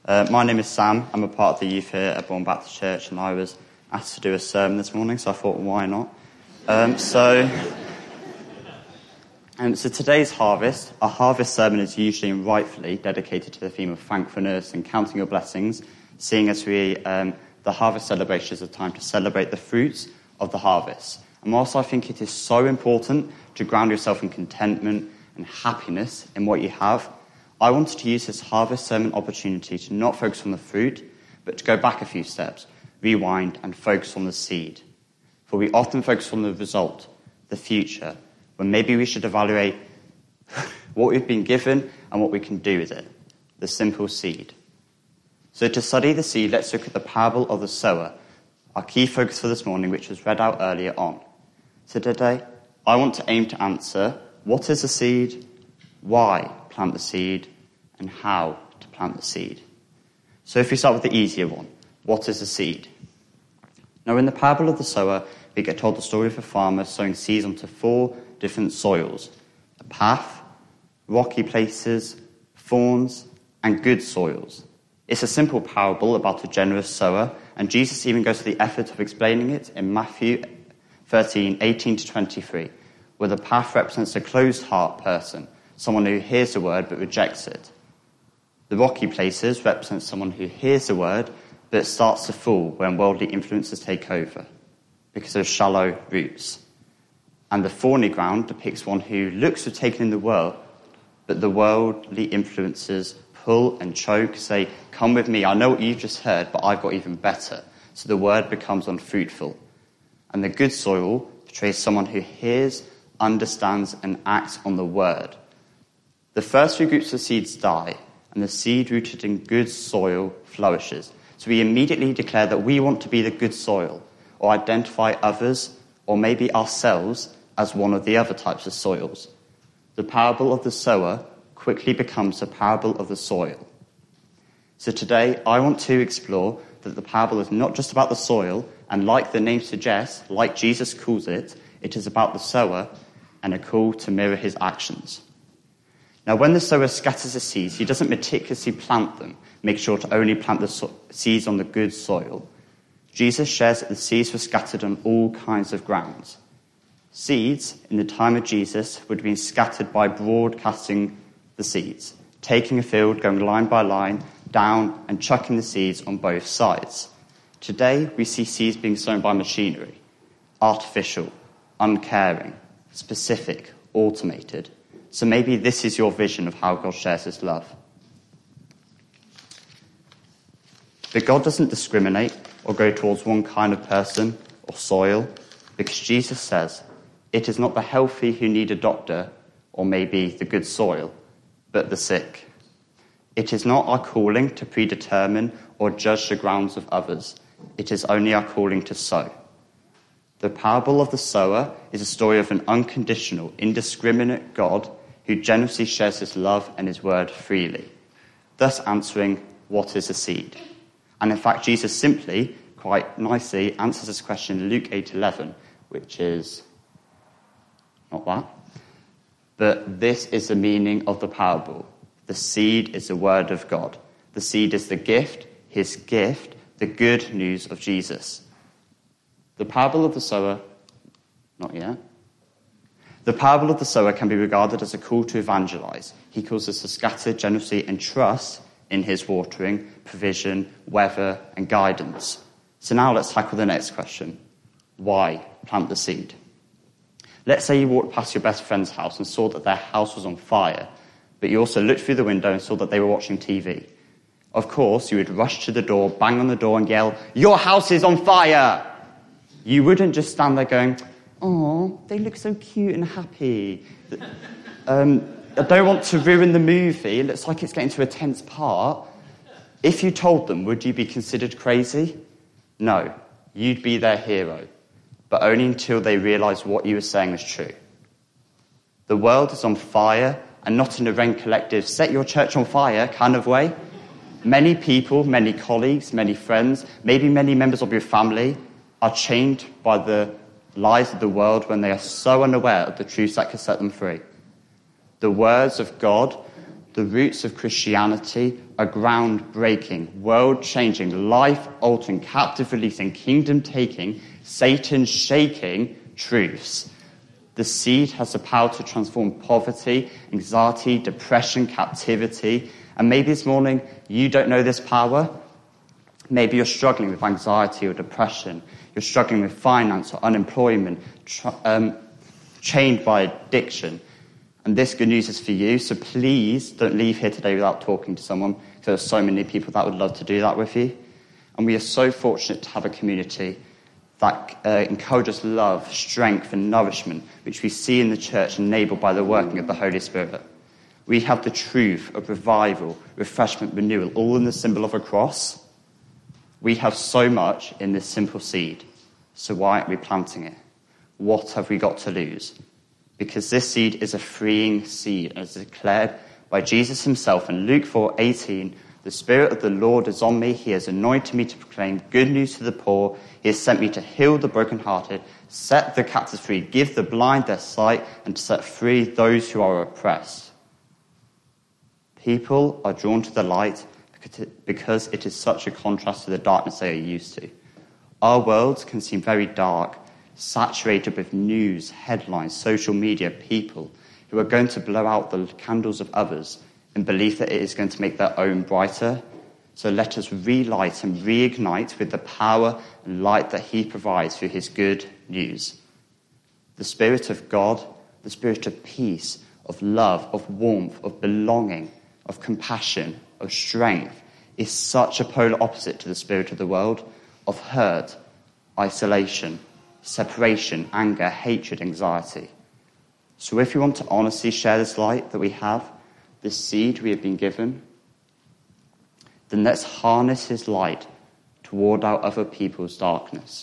My name is Sam. I'm a part of the youth here at Bourne Baptist Church, and I was asked to do a sermon this morning, so I thought, why not? So today's harvest, our harvest sermon is usually and rightfully dedicated to the theme of thankfulness and counting your blessings, seeing as the harvest celebration is a time to celebrate the fruits of the harvest. And whilst I think it is so important to ground yourself in contentment and happiness in what you have, I wanted to use this harvest sermon opportunity to not focus on the fruit, but to go back a few steps, rewind, and focus on the seed. For we often focus on the result, the future, when maybe we should evaluate what we've been given and what we can do with it, the simple seed. So to study the seed, let's look at the parable of the sower, our key focus for this morning, which was read out earlier on. So today, I want to aim to answer, what is a seed, why plant the seed, and how to plant the seed. So if we start with the easier one, what is a seed? Now in the parable of the sower, we get told the story of a farmer sowing seeds onto 4 different soils: a path, rocky places, thorns, and good soils. It's a simple parable about a generous sower, and Jesus even goes to the effort of explaining it in Matthew 13:18-23, where the path represents a closed heart person, someone who hears the word but rejects it. The rocky places represent someone who hears the word but starts to fall when worldly influences take over because of shallow roots. And the thorny ground depicts one who looks to have taken in the world, but the worldly influences pull and choke, say, come with me, I know what you've just heard, but I've got even better. So the word becomes unfruitful. And the good soil portrays someone who hears, understands, and acts on the word. The first 3 groups of seeds die, and the seed rooted in good soil flourishes. So we immediately declare that we want to be the good soil, or identify others, or maybe ourselves, as one of the other types of soils. The parable of the sower quickly becomes a parable of the soil. So today, I want to explore that the parable is not just about the soil, and like the name suggests, like Jesus calls it, it is about the sower and a call to mirror his actions. Now, when the sower scatters the seeds, he doesn't meticulously plant them, make sure to only plant the seeds on the good soil. Jesus shares that the seeds were scattered on all kinds of grounds. Seeds, in the time of Jesus, would have been scattered by broadcasting the seeds, taking a field, going line by line, down, and chucking the seeds on both sides. Today, we see seeds being sown by machinery, artificial, uncaring, specific, automated. So maybe this is your vision of how God shares his love. But God doesn't discriminate or go towards one kind of person or soil, because Jesus says, it is not the healthy who need a doctor or maybe the good soil, but the sick. It is not our calling to predetermine or judge the grounds of others. It is only our calling to sow. The parable of the sower is a story of an unconditional, indiscriminate God who generously shares his love and his word freely, thus answering, what is a seed? And in fact, Jesus simply, quite nicely, answers this question in Luke 8:11, which is not that. But this is the meaning of the parable. The seed is the word of God. The seed is the gift, his gift, the good news of Jesus. The parable of the sower, not yet. The parable of the sower can be regarded as a call to evangelize. He calls us to scatter generously and trust in his watering, provision, weather, and guidance. So now let's tackle the next question. Why plant the seed? Let's say you walked past your best friend's house and saw that their house was on fire, but you also looked through the window and saw that they were watching TV. Of course, you would rush to the door, bang on the door, and yell, "Your house is on fire!" You wouldn't just stand there going, "Oh, they look so cute and happy. I don't want to ruin the movie. It looks like it's getting to a tense part." If you told them, would you be considered crazy? No, you'd be their hero, but only until they realised what you were saying was true. The world is on fire, and not in a Ren Collective, set your church on fire kind of way. Many people, many colleagues, many friends, maybe many members of your family are chained by the lies of the world when they are so unaware of the truths that can set them free. The words of God, The roots of Christianity are groundbreaking, world-changing, life-altering, captive-releasing, kingdom-taking, Satan-shaking truths. The seed has the power to transform poverty, anxiety, depression, captivity. And maybe this morning you don't know this power. Maybe you're struggling with anxiety or depression. You're struggling with finance or unemployment, chained by addiction. And this good news is for you, so please don't leave here today without talking to someone, because there are so many people that would love to do that with you. And we are so fortunate to have a community that encourages love, strength, and nourishment, which we see in the church enabled by the working of the Holy Spirit. We have the truth of revival, refreshment, renewal, all in the symbol of a cross. We have so much in this simple seed, so why aren't we planting it? What have we got to lose? Because this seed is a freeing seed, as declared by Jesus himself in Luke 4:18. The Spirit of the Lord is on me. He has anointed me to proclaim good news to the poor. He has sent me to heal the brokenhearted, set the captives free, give the blind their sight, and to set free those who are oppressed. People are drawn to the light because it is such a contrast to the darkness they are used to. Our world can seem very dark, saturated with news, headlines, social media, people who are going to blow out the candles of others in belief that it is going to make their own brighter. So let us relight and reignite with the power and light that he provides through his good news. The Spirit of God, the Spirit of peace, of love, of warmth, of belonging, of compassion, of strength, is such a polar opposite to the spirit of the world, of hurt, isolation, separation, anger, hatred, anxiety. So if we want to honestly share this light that we have, this seed we have been given, then let's harness his light to ward out other people's darkness.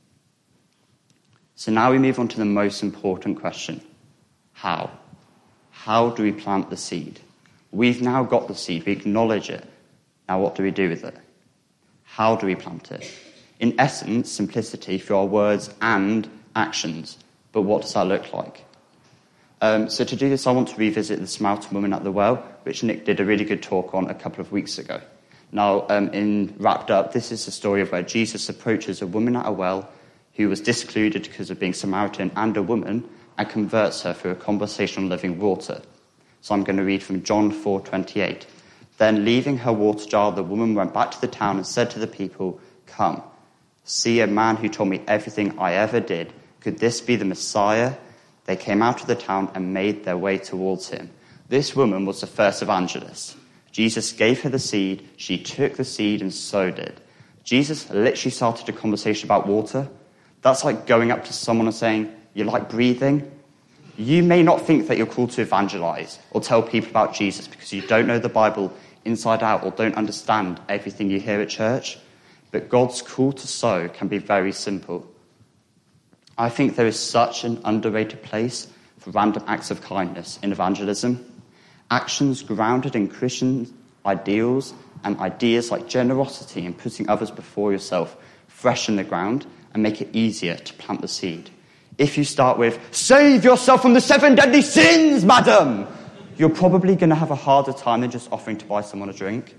So now we move on to the most important question. How? How do we plant the seed? We've now got the seed, we acknowledge it. Now what do we do with it? How do we plant it? In essence, simplicity through our words and actions. But what does that look like? So to do this, I want to revisit the Samaritan woman at the well, which Nick did a really good talk on a couple of weeks ago. Now, in wrapped up, this is the story of where Jesus approaches a woman at a well who was discluded because of being Samaritan and a woman, and converts her through a conversation on living water. So I'm going to read from John 4:28. Then, leaving her water jar, the woman went back to the town and said to the people, "Come, see a man who told me everything I ever did. Could this be the Messiah?" They came out of the town and made their way towards him. This woman was the first evangelist. Jesus gave her the seed. She took the seed and sowed it. Jesus literally started a conversation about water. That's like going up to someone and saying, "You like breathing?" You may not think that you're called to evangelize or tell people about Jesus because you don't know the Bible inside out or don't understand everything you hear at church. But God's call to sow can be very simple. I think there is such an underrated place for random acts of kindness in evangelism. Actions grounded in Christian ideals and ideas like generosity and putting others before yourself freshen the ground and make it easier to plant the seed. If you start with, "Save yourself from the 7 deadly sins, madam," you're probably going to have a harder time than just offering to buy someone a drink.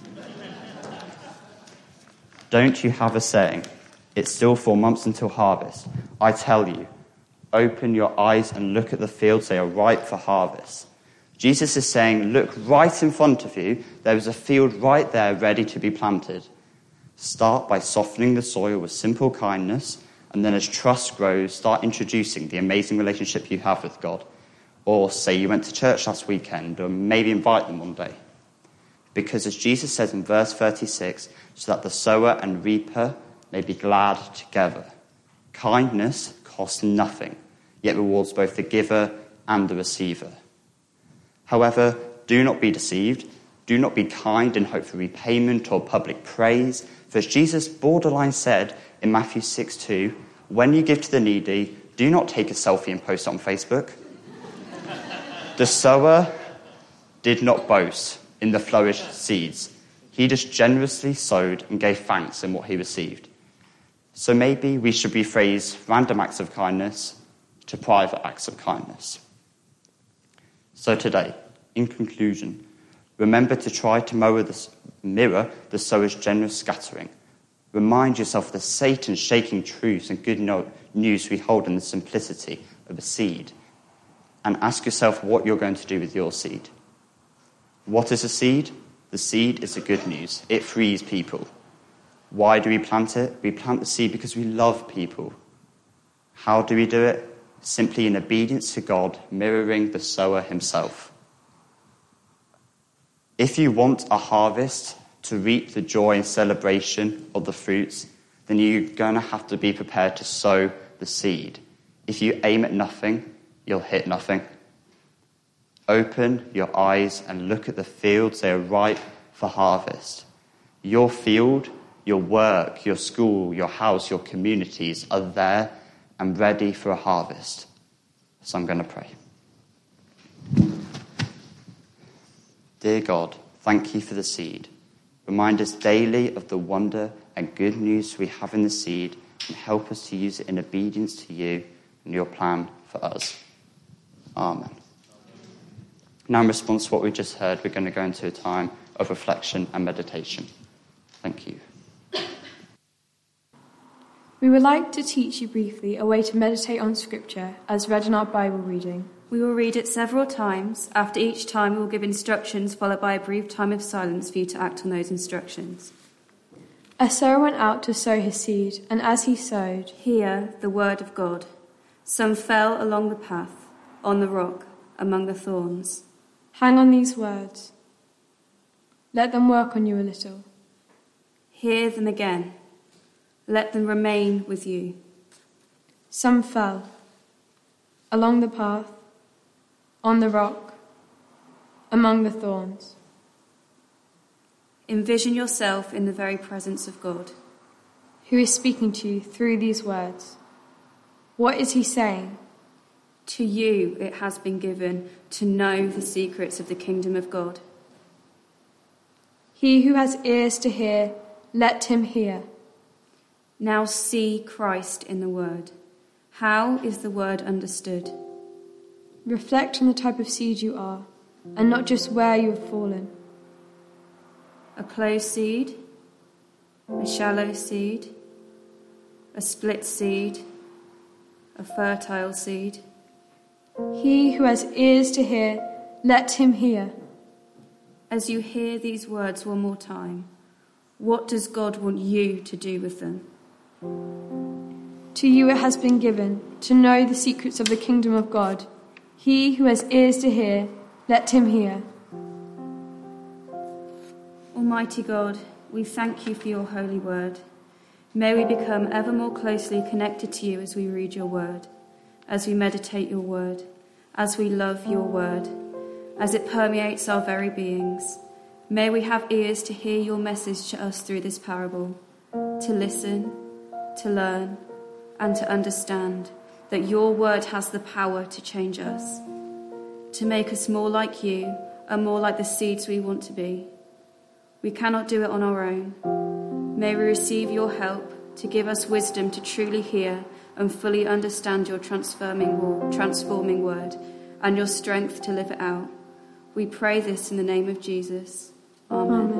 Don't you have a saying? It's still 4 months until harvest. I tell you, open your eyes and look at the fields. They are ripe for harvest. Jesus is saying, look right in front of you. There is a field right there ready to be planted. Start by softening the soil with simple kindness, and then as trust grows, start introducing the amazing relationship you have with God. Or say you went to church last weekend, or maybe invite them one day. Because as Jesus says in verse 36, so that the sower and reaper may be glad together. Kindness costs nothing, yet rewards both the giver and the receiver. However, do not be deceived. Do not be kind in hope for repayment or public praise. For as Jesus borderline said in Matthew 6:2, when you give to the needy, do not take a selfie and post it on Facebook. The sower did not boast in the flourished seeds. He just generously sowed and gave thanks in what he received. So maybe we should rephrase random acts of kindness to private acts of kindness. So today, in conclusion, Remember to try to mirror the sower's generous scattering. Remind yourself that Satan's shaking truths and good news we hold in the simplicity of a seed. And ask yourself what you're going to do with your seed. What is a seed? The seed is the good news. It frees people. Why do we plant it? We plant the seed because we love people. How do we do it? Simply in obedience to God, mirroring the sower himself. If you want a harvest to reap the joy and celebration of the fruits, then you're going to have to be prepared to sow the seed. If you aim at nothing, you'll hit nothing. Open your eyes and look at the fields. They are ripe for harvest. Your field, your work, your school, your house, your communities are there and ready for a harvest. So I'm going to pray. Dear God, thank you for the seed. Remind us daily of the wonder and good news we have in the seed and help us to use it in obedience to you and your plan for us. Amen. Now in response to what we just heard, we're going to go into a time of reflection and meditation. Thank you. We would like to teach you briefly a way to meditate on Scripture as read in our Bible reading. We will read it several times. After each time, we will give instructions, followed by a brief time of silence for you to act on those instructions. A sower went out to sow his seed, and as he sowed, hear the word of God. Some fell along the path, on the rock, among the thorns. Hang on these words. Let them work on you a little. Hear them again. Let them remain with you. Some fell along the path, on the rock, among the thorns. Envision yourself in the very presence of God, who is speaking to you through these words. What is he saying? To you it has been given to know the secrets of the kingdom of God. He who has ears to hear, let him hear. Now see Christ in the word. How is the word understood? Reflect on the type of seed you are, and not just where you have fallen. A closed seed, a shallow seed, a split seed, a fertile seed. He who has ears to hear, let him hear. As you hear these words one more time, what does God want you to do with them? To you it has been given to know the secrets of the kingdom of God. He who has ears to hear, let him hear. Almighty God, we thank you for your holy word. May we become ever more closely connected to you as we read your word, as we meditate your word, as we love your word, as it permeates our very beings. May we have ears to hear your message to us through this parable, to listen, to learn, and to understand that your word has the power to change us, to make us more like you and more like the seeds we want to be. We cannot do it on our own. May we receive your help to give us wisdom to truly hear and fully understand your transforming word and your strength to live it out. We pray this in the name of Jesus. Amen.